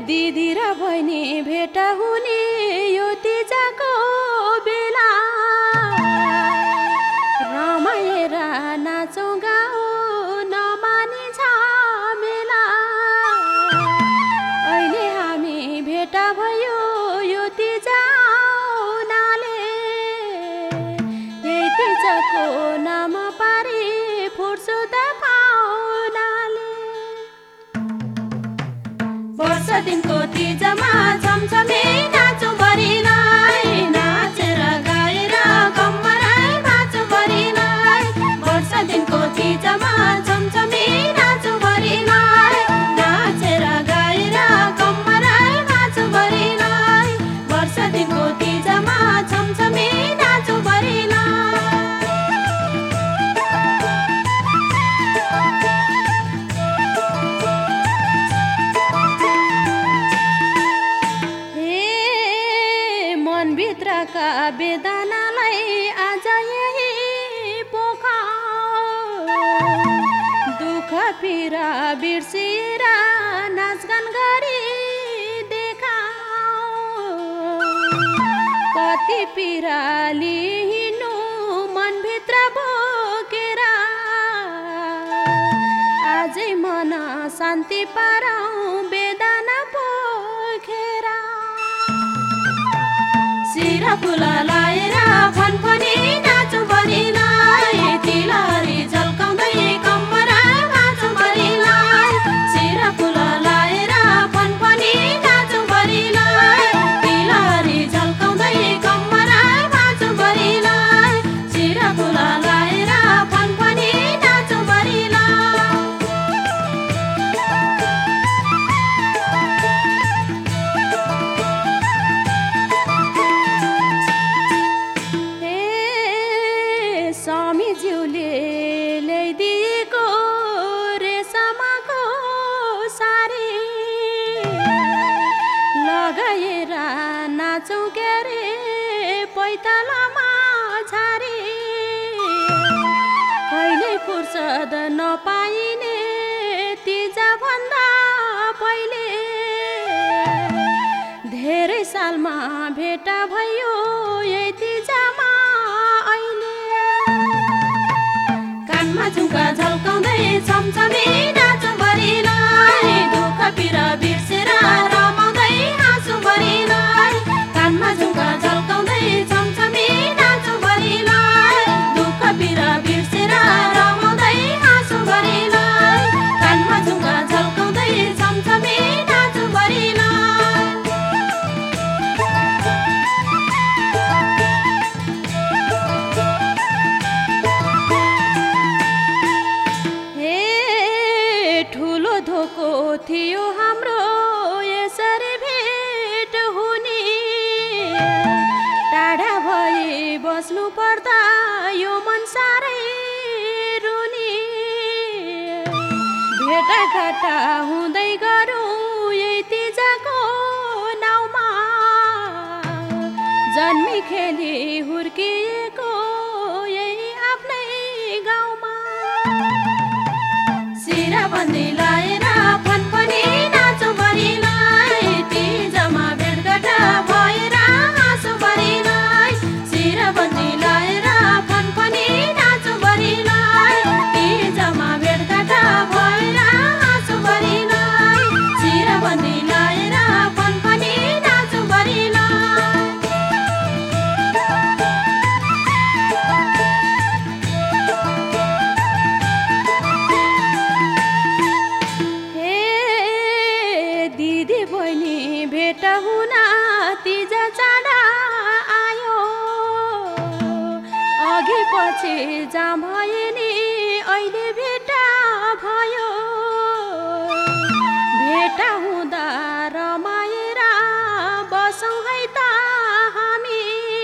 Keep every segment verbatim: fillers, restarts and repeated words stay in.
दिदी र बहिनी भेट हुने यो तिजको बेला रमाएर नाचौँ गाउँ नमानी झमेला अहिले हामी भेट भयो यो तिज आउनाले यही तिजको नाम पारी फुट्छु त पाउनाले वर्ष दिनको तिजमा झमझमे नाचौँ बरिलाई नाचेर गाएर कम्मरै नाचौँ बरिलाई वर्ष दिनको तिजमा झमझमे नाचौँ बरिलाई नाचेर गाएर कम्मरै नाचौँ बरिलाई वर्ष दिनको तिजमा झमझमे नाचौँ बरिलाई भित्रका वेदनालाई आज यही पोखा दुःख पीडा बिर्सिएर नाचगान गरी देखा कति पीडा लिनु मनभित्र बोकेर आजै मन शान्ति पाराउँ वेदना पोखेर सिरा फुला लाएर फनफनी नाचौँ बरिलाई तिलहरी झल्काउँदै कम्मरा नाचौँ बरिलाई सिरा फुला लाएर फनफनी नाचौँ बरिलाई तिलहरी झल्काउँदै कम्मरा नाचौँ बरिलाई सिरा फुला लाएर फनफनी नाचौँ बरिलाई स्वामीज्यूले ल्याइदिएको रेशमको सारी लगाएर नाचौँ के रे पैतालामा झारी कहिले फुर्सद नपाइने तिजभन्दा पहिले धेरै सालमा भेट भयो यही तिजमा कानमा झुम्का झल्काउँदै छमछमे नाचौँ बरिलाई दुःख पीडा बिर्सेर रमाउँदै हाँसौँ बरिलाई कानमा झुम्का झल्काउँदै छमछमे नाचौँ बरिलाई दुःख पीडा बिर्सेर रमाउँदै हाँसौँ बरिलाई कानमा झुम्का झल्काउँदै छमछमे नाचौँ बरिलाई धोको थियो हाम्रो यसरी भेट हुने टाढा भए बस्नु पर्दा यो मन साह्रै रुनी भेटाघाटा हुँदै गरौँ यही तिजको नाउँमा जन्मी खेली हुर्किएको यही आफ्नै गाउँमा सिरा बन्दी लाएर फनफनी नाचौँ बरिलाई तिजमा भेटघाट भएर हाँसौँ बरिलाई सिरा बन्दी लाएर फनफनी नाचौँ बरिलाई तिजमा भेटघाट भएर हाँसौँ बरिलाई सिरा बन्दी लाएर फनफनी नाचौँ बरिलाई भेट हुन तिज चाँडा आयो अघि पछि जाम भए नि अहिले भेट भयो भेट हुँदा रमाएर बसौँ है त हामी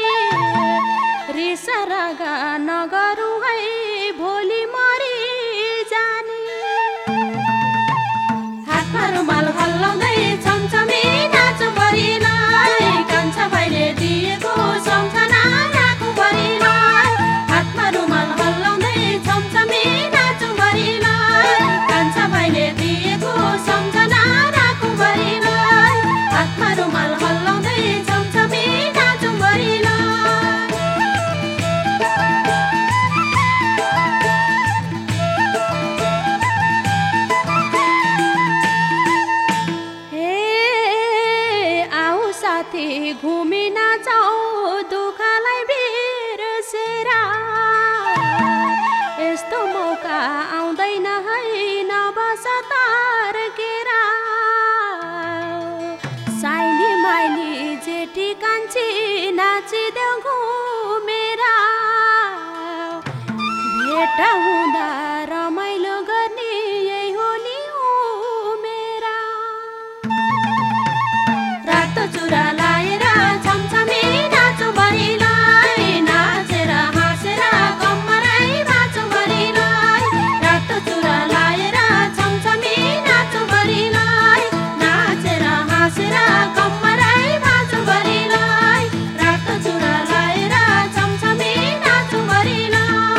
रिस रागा नगरौँ है भोलि मरि जाने हातमा रुमाल हल्लाउँदै छमछमे नाचौँ बरिलाई कान्छा भाइले दिएको सम्झना राखौँ बरिलाई हातमा रुमाल हल्लाउँदै छमछमे नाचौँ बरिलाई कान्छा भाइले दिएको सम्झना राखौँ बरिलाई साथी घुमी नाचौँ दुःखलाई बिर्सेर यस्तो मौका आउँदैन है नबस तर्केर साइली माइली जेठी कान्छी नाचिदेऊ घुमेर भेट हुँदा रमाइलो गर्ने यही हो नि उमेरा रातो चुरा लाएर छमछमी नाचौँ भरिलाई नाचेर हाँसेर कम्मरै बाँचौँ भरिलाई रातो चुरा लाएर छमछमी नाचौँ भरिलाई नाचेर हाँसेर कम्मरै बाँचौँ भरिलाई रातो चुरा लाएर छमछमी नाचौँ भरिलाई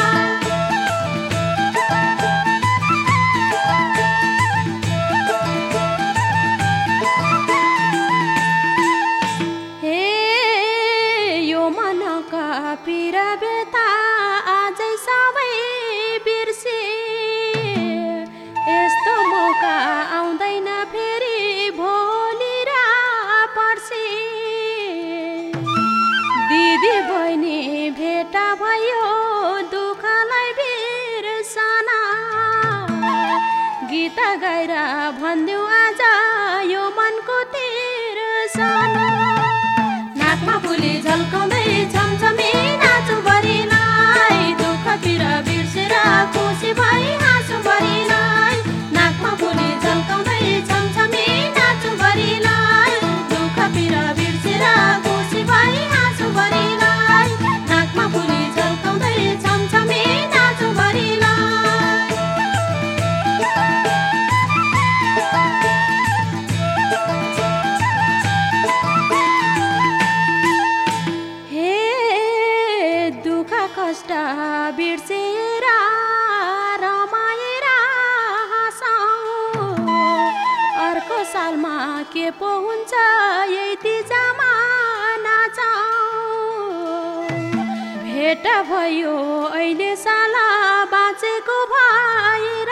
पिर बेता आजै सबै बिर्से यस्तो मौका आउँदैन फेरि भोलि र पर्सि दिदी बहिनी भेट भयो दुःखलाई बिर्सन गीत गाएर भनिदेऊ आज यो मनको तिर्सन नाकमा फुली झल्काउँदै छमछमी नाचौँ भरिलाई दुःख पिर बिर्सेर खुसी भई हाँसौँ भरिलाई नाकमा फुली झल्काउँदै छमछमी नाचौँ भरिलाई दुःख पिर बिर्सेर खुसी भई हाँसौँ भरिलाई नाकमा फुली झल्काउँदै छमछमी नाचौँ भरिलाई कष्ट बिर्सेर रमाएर हाँसौँ अर्को सालमा के पो हुन्छ यही तिजामा नाचौँ भेट भयो अहिले साल बाँचेको भएर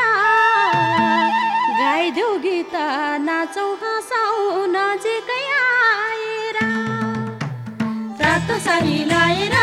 गाइदेऊ गीत नाचौँ हाँसौँ नजिकै आएर रातो साडी लाएर